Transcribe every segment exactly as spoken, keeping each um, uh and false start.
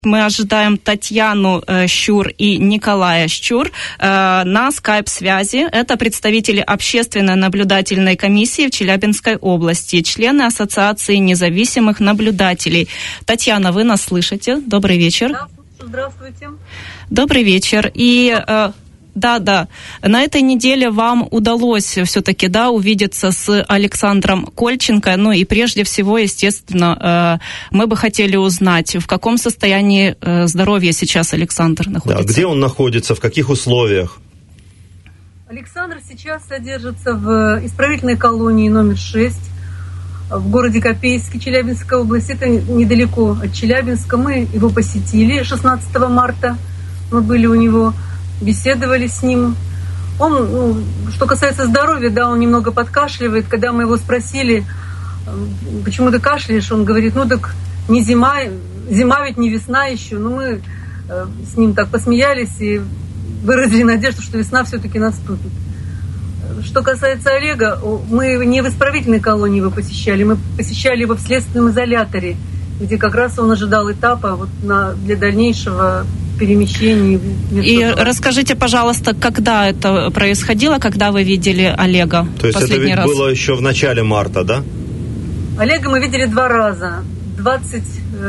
Мы ожидаем Татьяну э, Щур и Николая Щур э, на скайп-связи. Это представители общественной наблюдательной комиссии в Челябинской области, члены Ассоциации независимых наблюдателей. Татьяна, вы нас слышите? Добрый вечер. Здравствуйте. Добрый вечер. И... Э, Да, да. На этой неделе вам удалось все-таки, да, увидеться с Александром Кольченко. Ну и прежде всего, естественно, мы бы хотели узнать, в каком состоянии здоровья сейчас Александр находится. Да, где он находится, в каких условиях? Александр сейчас содержится в исправительной колонии номер шесть в городе Копейске, Челябинской области. Это недалеко от Челябинска. Мы его посетили шестнадцатого марта. Мы были у него, беседовали с ним. Он, ну, что касается здоровья, да, он немного подкашливает. Когда мы его спросили, почему ты кашляешь, он говорит, ну так не зима, зима ведь не весна еще. Но мы с ним так посмеялись и выразили надежду, что весна все-таки наступит. Что касается Олега, мы не в исправительной колонии его посещали, мы посещали его в следственном изоляторе, где как раз он ожидал этапа вот на, для дальнейшего перемещения. И расскажите, пожалуйста, когда это происходило, когда вы видели Олега То есть последний это ведь раз? Было еще в начале марта, да? Олега мы видели два раза. двадцать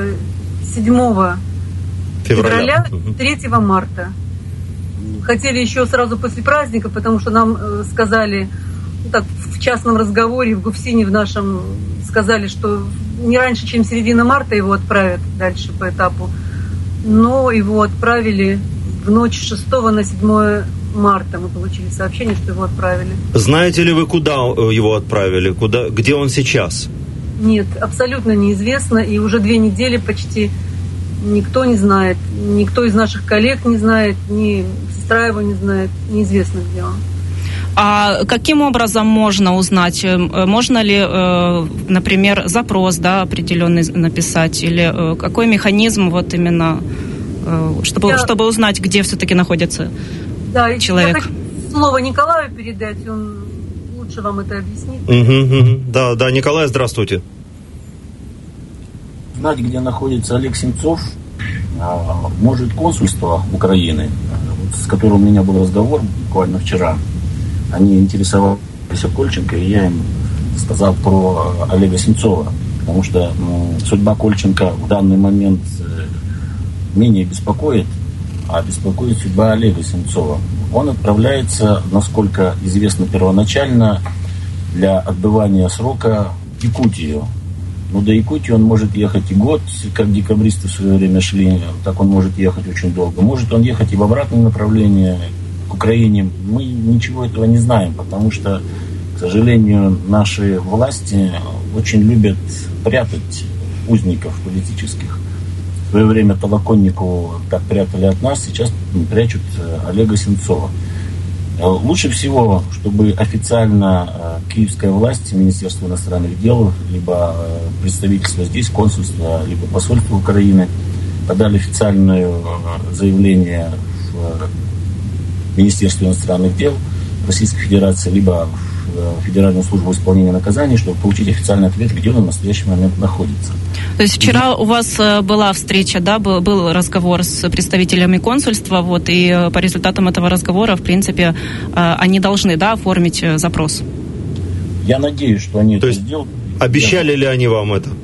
седьмого февраля, третьего марта. Хотели еще сразу после праздника, потому что нам э, сказали, ну, так, в частном разговоре в ГУФСИНе в нашем сказали, что не раньше, чем середина марта его отправят дальше по этапу. Но его отправили в ночь с шестого на седьмое марта. Мы получили сообщение, что его отправили. Знаете ли вы, куда его отправили? Куда, где он сейчас? Нет, абсолютно неизвестно. И уже две недели почти никто не знает. Никто из наших коллег не знает, ни сестра его не знает. Неизвестно, где он. А каким образом можно узнать? Можно ли, например, запрос, да, определенный написать? Или какой механизм вот именно, чтобы, я... чтобы узнать, где все-таки находится да, человек? Я хочу слово Николаю передать, он лучше вам это объяснит. Угу, угу. Да, да, Николай, здравствуйте. Знать, где находится Олег Сенцов, может консульство Украины, с которым у меня был разговор буквально вчера. Они интересовались Кольченко, и я им сказал про Олега Сенцова, потому что ну, судьба Кольченко в данный момент менее беспокоит, а беспокоит судьба Олега Сенцова. Он отправляется, насколько известно первоначально, для отбывания срока в Якутию. Но до Якутии он может ехать и год, как декабристы в свое время шли, так он может ехать очень долго. Может он ехать и в обратном направлении, к Украине. Мы ничего этого не знаем, потому что, к сожалению, наши власти очень любят прятать узников политических. В свое время Толоконникову так прятали от нас, сейчас прячут Олега Сенцова. Лучше всего, чтобы официально киевская власть, Министерство иностранных дел, либо представительство здесь, консульство, либо посольство Украины подали официальное заявление в Министерство иностранных дел Российской Федерации, либо в Федеральную службу исполнения наказаний, чтобы получить официальный ответ, где он в настоящий момент находится. То есть вчера у вас была встреча, да, был, был разговор с представителями консульства, вот, и по результатам этого разговора, в принципе, они должны, да, оформить запрос? Я надеюсь, что они То это есть сделают. Обещали ли они вам это?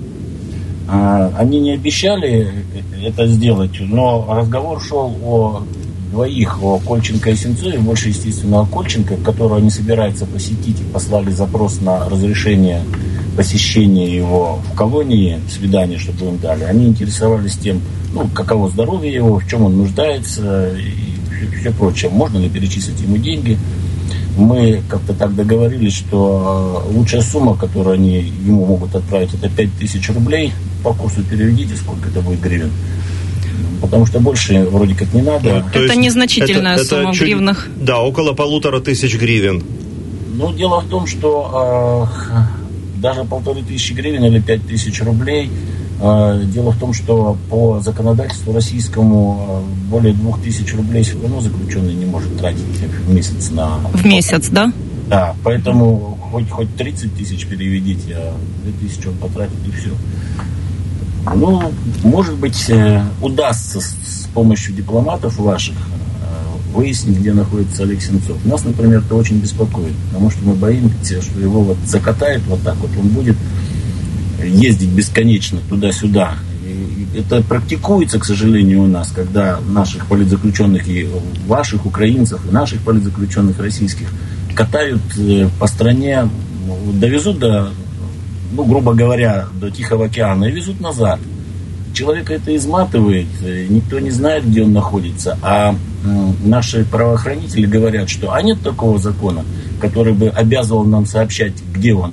Они не обещали это сделать, но разговор шел о двоих, о Кольченко и Сенцове, больше, естественно, о Кольченко, которого они собираются посетить, и послали запрос на разрешение посещения его в колонии, свидания, чтобы им дали. Они интересовались тем, ну, каково здоровье его, в чем он нуждается и все прочее. Можно ли перечислить ему деньги. Мы как-то так договорились, что лучшая сумма, которую они ему могут отправить, это пять тысяч рублей. По курсу переведите, сколько это будет гривен. Потому что больше вроде как не надо. Это есть, незначительная это, сумма это в гривнах. Да, около полутора тысяч гривен. Ну, дело в том, что э, даже полторы тысячи гривен или пять тысяч рублей, э, дело в том, что по законодательству российскому э, более двух тысяч рублей все равно заключенный не может тратить в месяц на... В месяц, да? Да, поэтому хоть, хоть тридцать тысяч переведите, а две тысячи он потратит и все. Ну, может быть, удастся с помощью дипломатов ваших выяснить, где находится Олег Сенцов. Нас, например, это очень беспокоит, потому что мы боимся, что его вот закатают вот так вот, он будет ездить бесконечно туда-сюда. И это практикуется, к сожалению, у нас, когда наших политзаключенных, и ваших украинцев, и наших политзаключенных российских катают по стране, довезут до, ну, грубо говоря, до Тихого океана и везут назад. Человека это изматывает, никто не знает, где он находится, а наши правоохранители говорят, что а нет такого закона, который бы обязывал нам сообщать, где он.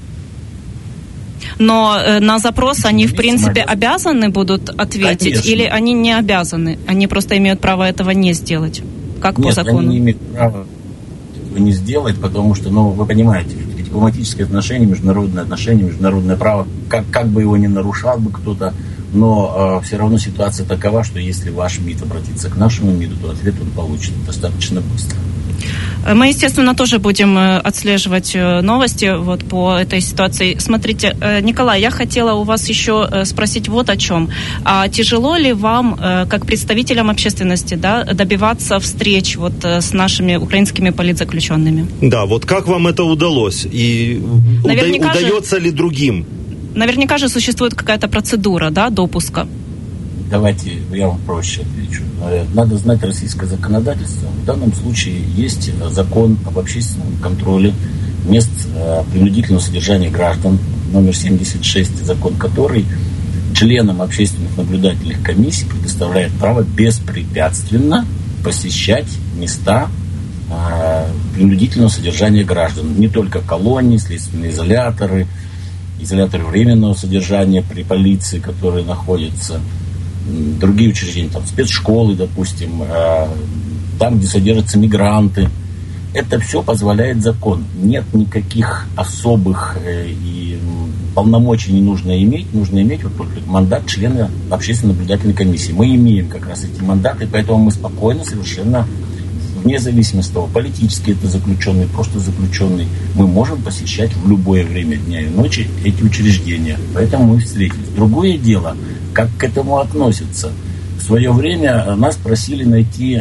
Но э, на запрос они, в принципе, обязаны будут ответить? Конечно. Или они не обязаны? Они просто имеют право этого не сделать? Как Нет, по закону? Они не имеют права этого не сделать, потому что, ну, вы понимаете, дипломатические отношения, международные отношения, международное право, как, как бы его ни нарушал бы кто-то, но э, все равно ситуация такова, что если ваш МИД обратится к нашему МИДу, то ответ он получит достаточно быстро. Мы, естественно, тоже будем отслеживать новости вот по этой ситуации. Смотрите, Николай, я хотела у вас еще спросить вот о чем. А тяжело ли вам, как представителям общественности, да, добиваться встреч вот с нашими украинскими политзаключенными? Да, вот как вам это удалось? И Наверняка уда- удается же, ли другим? Наверняка же существует какая-то процедура, да, допуска. Давайте я вам проще отвечу. Надо знать российское законодательство. В данном случае есть закон об общественном контроле мест принудительного содержания граждан, номер семьдесят шесть, закон который членам общественных наблюдательных комиссий предоставляет право беспрепятственно посещать места принудительного содержания граждан. Не только колонии, следственные изоляторы, изоляторы временного содержания при полиции, которые находятся, другие учреждения, там, спецшколы, допустим, э, там, где содержатся мигранты. Это все позволяет закон. Нет никаких особых э, и полномочий не нужно иметь. Нужно иметь вот только мандат члена общественной наблюдательной комиссии. Мы имеем как раз эти мандаты, поэтому мы спокойно, совершенно, вне зависимости от того, политически это заключенный, просто заключенный, мы можем посещать в любое время дня и ночи эти учреждения. Поэтому мы встретились. Другое дело, как к этому относятся. В свое время нас просили найти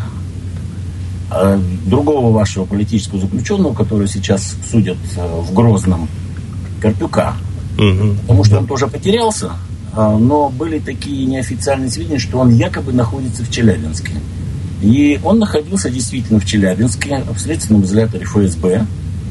другого вашего политического заключенного, который сейчас судят в Грозном, Карпюка. Угу. Потому что он тоже потерялся, но были такие неофициальные сведения, что он якобы находится в Челябинске. И он находился действительно в Челябинске, в следственном изоляторе эф эс бэ,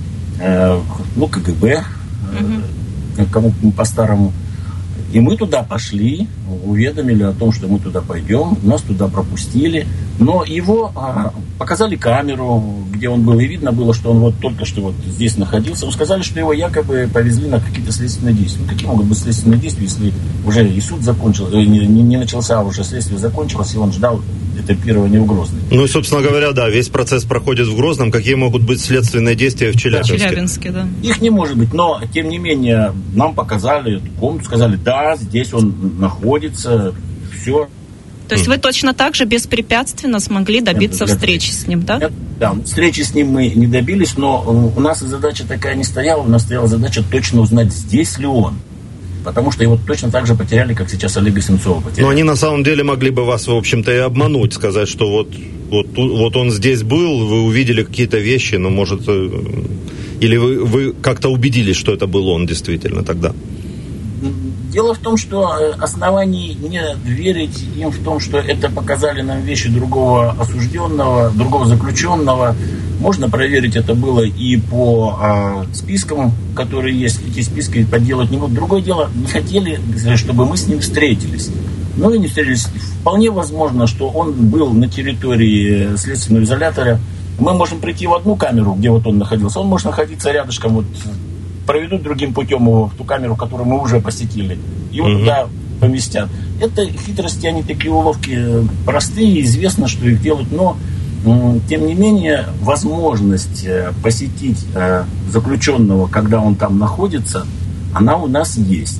ну, ка гэ бэ, угу. кому по-старому. И мы туда пошли, уведомили о том, что мы туда пойдем, нас туда пропустили, но его а, показали камеру, где он был, и видно было, что он вот только что вот здесь находился. Он сказали, что его якобы повезли на какие-то следственные действия. Ну, какие могут быть следственные действия, если уже и суд закончился, не, не, не начался, а уже следствие закончилось, и он ждал этапирования в Грозный. Ну и, собственно говоря, да, весь процесс проходит в Грозном. Какие могут быть следственные действия в Челябинске? В Челябинске, да. Их не может быть, но, тем не менее, нам показали эту комнату, сказали, да, здесь он находится, все. То есть вы точно так же беспрепятственно смогли добиться Нет, встречи с ним, да? Нет, да, встречи с ним мы не добились, но у нас и задача такая не стояла, у нас стояла задача точно узнать, здесь ли он. Потому что его точно так же потеряли, как сейчас Олега Сенцова потеряли. Но они на самом деле могли бы вас, в общем-то, и обмануть, сказать, что вот, вот, вот он здесь был, вы увидели какие-то вещи, но, может, или вы, вы как-то убедились, что это был он действительно тогда? Дело в том, что оснований не верить им в том, что это показали нам вещи другого осужденного, другого заключенного, можно проверить, это было и по а, спискам, которые есть, эти списки подделать не будут. Другое дело, не хотели, чтобы мы с ним встретились. Ну и не встретились. Вполне возможно, что он был на территории следственного изолятора. Мы можем прийти в одну камеру, где вот он находился, он может находиться рядышком, вот проведут другим путем его в ту камеру, которую мы уже посетили, его mm-hmm. туда поместят. Это хитрости, они такие уловки простые, известно, что их делают, но тем не менее, возможность посетить заключенного, когда он там находится, она у нас есть.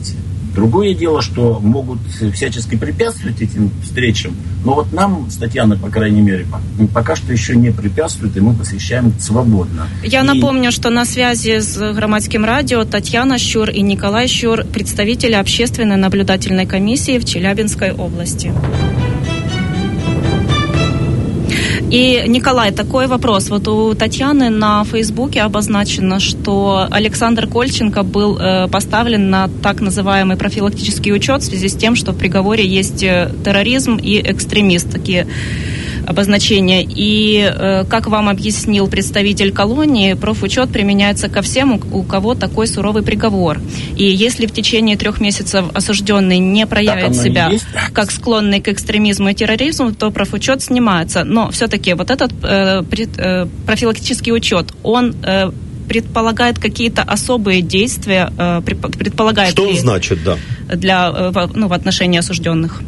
Другое дело, что могут всячески препятствовать этим встречам, но вот нам, с Татьяной, по крайней мере, пока что еще не препятствует, и мы посвящаем свободно. Я и... напомню, что на связи с Громадским радио Татьяна Щур и Николай Щур, представители общественной наблюдательной комиссии в Челябинской области. И, Николай, такой вопрос. Вот у Татьяны на Фейсбуке обозначено, что Александр Кольченко был э, поставлен на так называемый профилактический учет в связи с тем, что в приговоре есть терроризм и экстремист, такие обозначения. И, э, как вам объяснил представитель колонии, профучет применяется ко всем, у, у кого такой суровый приговор. И если в течение трех месяцев осужденный не проявит себя как склонный к экстремизму и терроризму, то профучет снимается. Но все-таки вот этот э, пред, э, профилактический учет, он э, предполагает какие-то особые действия, э, предполагает что ли он значит, да, для, э, ну, в отношении осужденных?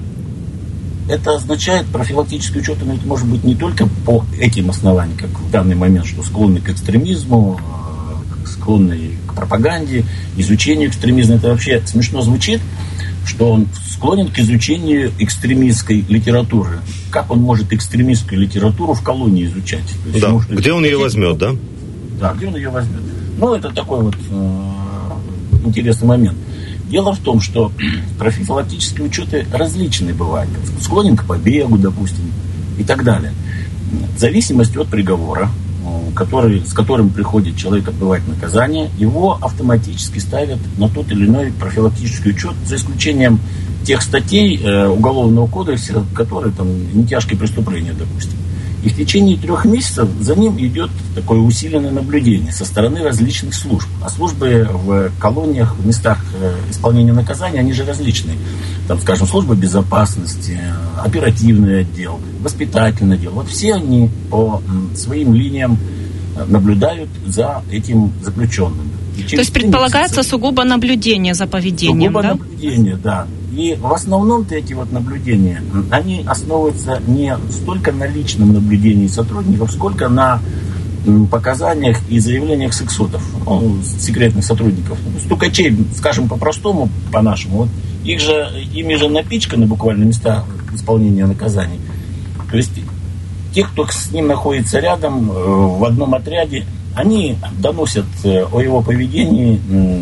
Это означает, профилактический учет имеет, может быть, не только по этим основаниям, как в данный момент, что склонны к экстремизму, склонны к пропаганде, изучению экстремизма. Это вообще смешно звучит, что он склонен к изучению экстремистской литературы. Как он может экстремистскую литературу в колонии изучать? То есть, да. может, где он ее возьмет, да? Да, где он ее возьмет. Ну, это такой вот э, интересный момент. Дело в том, что профилактические учеты различные бывают. Склонен к побегу, допустим, и так далее. В зависимости от приговора, который, с которым приходит человек отбывать наказание, его автоматически ставят на тот или иной профилактический учет, за исключением тех статей э, Уголовного кодекса, которые там не тяжкие преступления, допустим. И в течение трех месяцев за ним идет такое усиленное наблюдение со стороны различных служб. А службы в колониях, в местах исполнения наказания, они же различные. Там, скажем, служба безопасности, оперативный отдел, воспитательный отдел. Вот все они по своим линиям наблюдают за этим заключенным. То есть предполагается месяца, сугубо наблюдение за поведением, сугубо да? наблюдение, да. И в основном-то эти вот наблюдения, они основываются не столько на личном наблюдении сотрудников, сколько на показаниях и заявлениях сексотов, ну, секретных сотрудников. Стукачей, скажем по-простому, по-нашему, вот их же, ими же напичканы буквально места исполнения наказаний. То есть те, кто с ним находится рядом, в одном отряде, они доносят о его поведении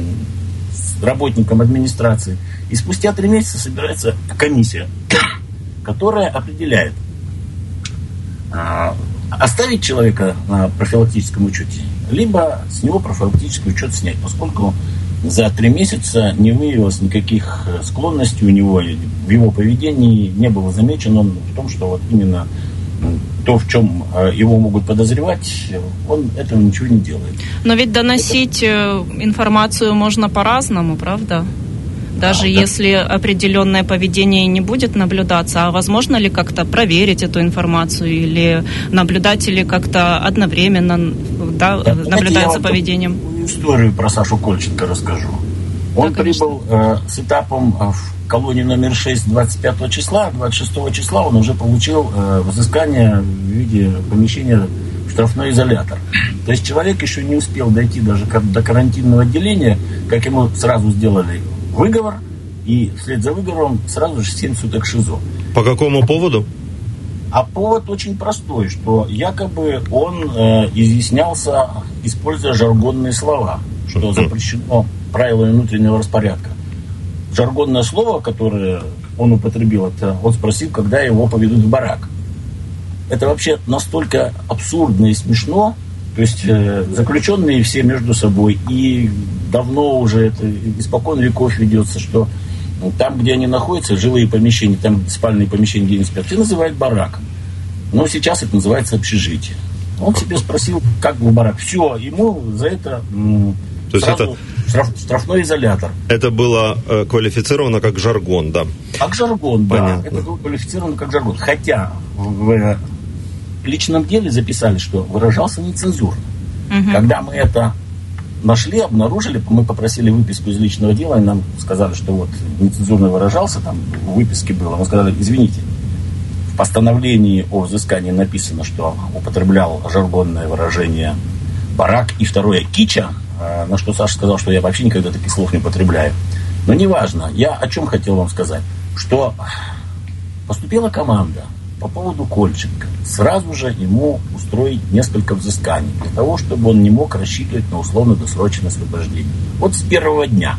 работникам администрации. И спустя три месяца собирается комиссия, которая определяет, оставить человека на профилактическом учете, либо с него профилактический учет снять, поскольку за три месяца не выявилось никаких склонностей у него, в его поведении не было замечено в том, что вот именно то, в чем его могут подозревать, он этого ничего не делает. Но ведь доносить Это... информацию можно по-разному, правда? Даже а, да. если определенное поведение не будет наблюдаться, а возможно ли как-то проверить эту информацию или наблюдатели как-то одновременно да, да, наблюдают за поведением? Историю про Сашу Кольченко расскажу. Он да, прибыл э, с этапом в колонию номер шесть двадцать пятого числа, двадцать шестого числа он уже получил э, взыскание в виде помещения в штрафной изолятор. То есть человек еще не успел дойти даже до карантинного отделения, как ему сразу сделали выговор, и вслед за выговором сразу же семь суток ШИЗО. По какому поводу? А повод очень простой, что якобы он э, изъяснялся, используя жаргонные слова, что запрещено правилами внутреннего распорядка. Жаргонное слово, которое он употребил, это он спросил, когда его поведут в барак. Это вообще настолько абсурдно и смешно. То есть э, заключенные все между собой, и давно уже это испокон веков ведется, что там, где они находятся, жилые помещения, там спальные помещения, где они спят, все называют бараком. Но сейчас это называется общежитие. Он себе спросил, как в барак. Все, ему за это м, То есть это штраф, штрафной изолятор. Это было э, квалифицировано как жаргон, да? Как жаргон, Понятно. да. Это было квалифицировано как жаргон. Хотя в В личном деле записали, что выражался нецензурно. Угу. Когда мы это нашли, обнаружили, мы попросили выписку из личного дела, и нам сказали, что вот нецензурно выражался, там в выписке было. Мы сказали, извините, в постановлении о взыскании написано, что употреблял жаргонное выражение «барак» и второе «кича», на что Саша сказал, что я вообще никогда таких слов не употребляю. Но неважно, я о чем хотел вам сказать, что поступила команда по поводу Кольченко, сразу же ему устроить несколько взысканий для того, чтобы он не мог рассчитывать на условно-досрочное освобождение. Вот с первого дня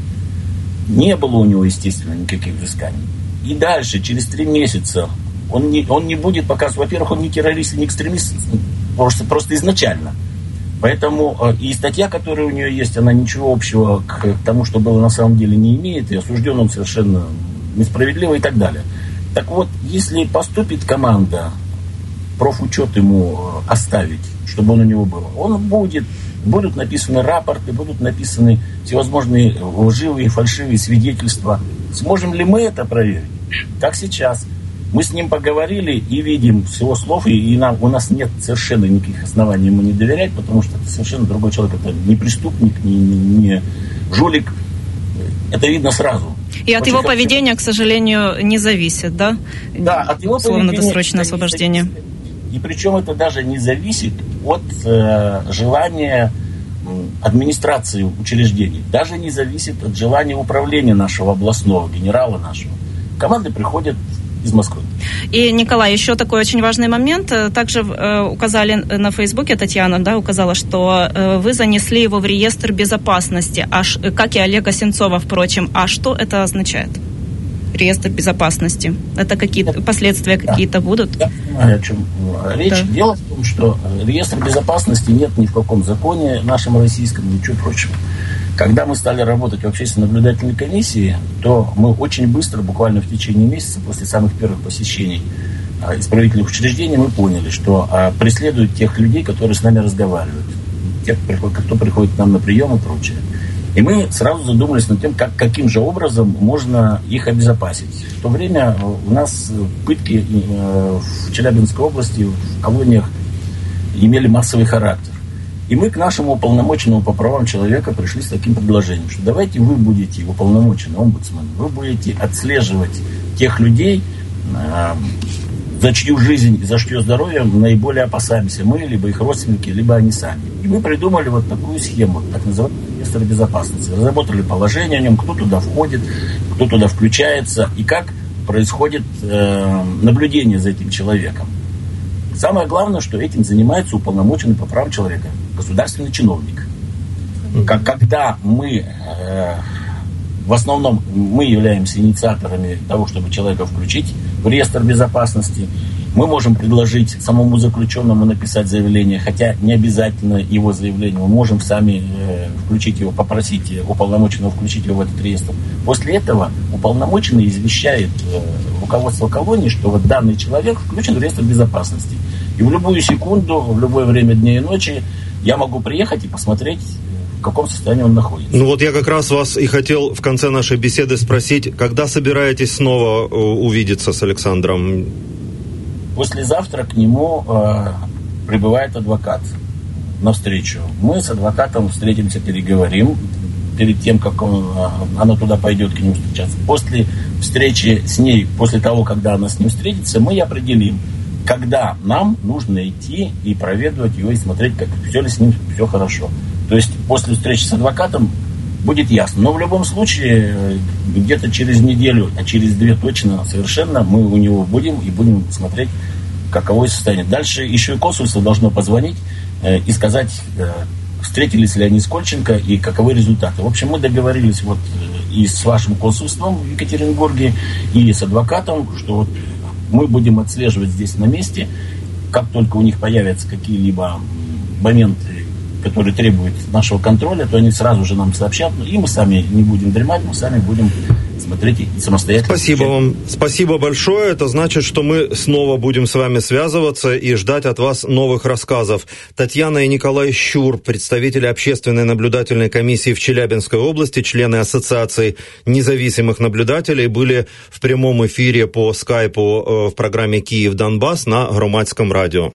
не было у него, естественно, никаких взысканий. И дальше, через три месяца, он не, он не будет показывать, во-первых, он не террорист, не экстремист, просто, просто изначально. Поэтому и статья, которая у нее есть, она ничего общего к тому, что было на самом деле, не имеет, и осужден он совершенно несправедливо и так далее. Так вот, если поступит команда, профучет ему оставить, чтобы он у него был, он будет, будут написаны рапорты, будут написаны всевозможные лживые, фальшивые свидетельства. Сможем ли мы это проверить? Как сейчас. Мы с ним поговорили и видим с его слов, и, и нам, у нас нет совершенно никаких оснований ему не доверять, потому что это совершенно другой человек, это не преступник, не, не, не жулик. Это видно сразу. И от Очень его хотел. поведения, к сожалению, не зависит, да? Да, от его условно-досрочное освобождение. И причем это даже не зависит от э, желания администрации учреждений, даже не зависит от желания управления нашего областного, генерала нашего. Команды приходят из Москвы. И, Николай, еще такой очень важный момент. Также э, указали на Фейсбуке, Татьяна, да, указала, что э, вы занесли его в реестр безопасности, аж, как и Олега Сенцова, впрочем. А что это означает? Реестр безопасности. Это какие-то последствия да. какие-то будут? Я понимаю, о чем речь. Да. Дело в том, что реестр безопасности нет ни в каком законе нашем российском, ничего прочего. Когда мы стали работать в общественной наблюдательной комиссии, то мы очень быстро, буквально в течение месяца, после самых первых посещений исправительных учреждений, мы поняли, что преследуют тех людей, которые с нами разговаривают, тех, кто приходит к нам на прием и прочее. И мы сразу задумались над тем, как, каким же образом можно их обезопасить. В то время у нас пытки в Челябинской области, в колониях имели массовый характер. И мы к нашему уполномоченному по правам человека пришли с таким предложением, что давайте вы будете, уполномоченный омбудсмен, вы будете отслеживать тех людей, за чью жизнь и за чье здоровье наиболее опасаемся мы, либо их родственники, либо они сами. И мы придумали вот такую схему, так называемый реестр безопасности. Разработали положение о нем, кто туда входит, кто туда включается и как происходит э, наблюдение за этим человеком. Самое главное, что этим занимается уполномоченный по правам человека, государственный чиновник. Как, когда мы, э, в основном, мы являемся инициаторами того, чтобы человека включить в реестр безопасности, мы можем предложить самому заключенному написать заявление, хотя не обязательно его заявление, мы можем сами э, включить его, попросить уполномоченного включить его в этот реестр. После этого уполномоченный извещает э, руководство колонии, что вот данный человек включен в реестр безопасности. И в любую секунду, в любое время дня и ночи я могу приехать и посмотреть, в каком состоянии он находится. Ну вот я как раз вас и хотел в конце нашей беседы спросить, когда собираетесь снова увидеться с Александром? Послезавтра к нему э, прибывает адвокат навстречу. Мы с адвокатом встретимся, переговорим перед тем, как он, она туда пойдет к нему встречаться. После встречи с ней, после того, когда она с ним встретится, мы определим, когда нам нужно идти и проведывать его и смотреть, как все ли с ним все хорошо. То есть после встречи с адвокатом будет ясно. Но в любом случае, где-то через неделю, а через две точно совершенно, мы у него будем и будем смотреть, каково состояние. Дальше еще и консульство должно позвонить э, и сказать, э, встретились ли они с Кольченко и каковы результаты. В общем, мы договорились вот и с вашим консульством в Екатеринбурге, и с адвокатом, что вот мы будем отслеживать здесь на месте. Как только у них появятся какие-либо моменты, которые требуют нашего контроля, то они сразу же нам сообщат, и мы сами не будем дремать, мы сами будем смотреть и самостоятельно. Спасибо вам. Спасибо большое. Это значит, что мы снова будем с вами связываться и ждать от вас новых рассказов. Татьяна и Николай Щур, представители общественной наблюдательной комиссии в Челябинской области, члены Ассоциации независимых наблюдателей, были в прямом эфире по скайпу в программе «Киев-Донбасс» на Громадском радио.